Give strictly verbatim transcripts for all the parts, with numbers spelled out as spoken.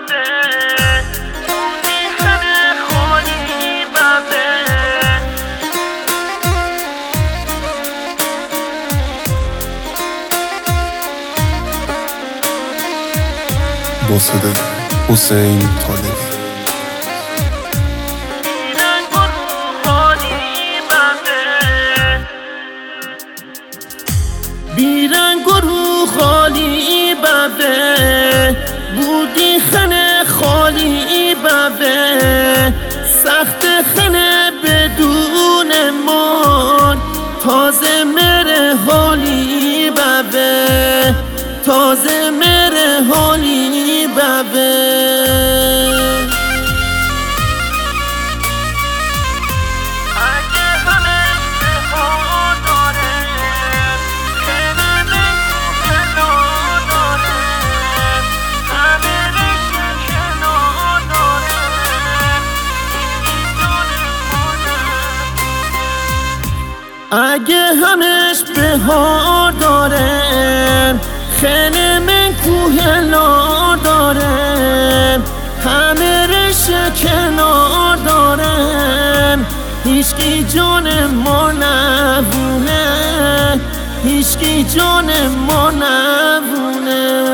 با صدای حسین طالبی. بیرنگ و رو خالی ببه بودی خنه خالی ببه سخت خنه بدون من تازه مره حالی ببه تازه مره حالی ببه اگه همش بهار دارن خیلی من کوه نار دارن همه رش کنار دارن هیچکی جان ما نبونه هیچکی جان ما نبونه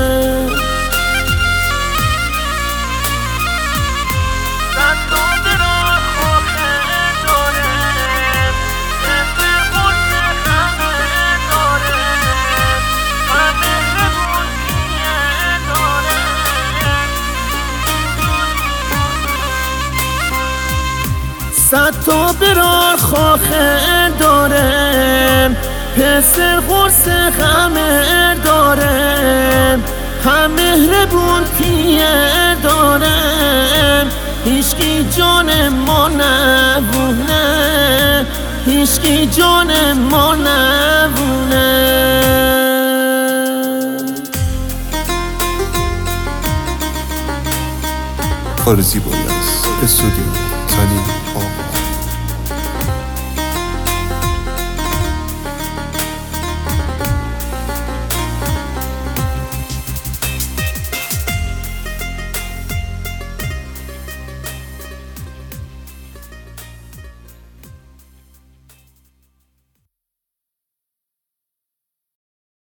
صد تا برار خاخه دارم پسر غرص خمه دارم هم مهربون پیه دارم هیچکی جان ما نبونه هیچکی جان ما نبونه کار زیبایی است. استودیو زنی آقا.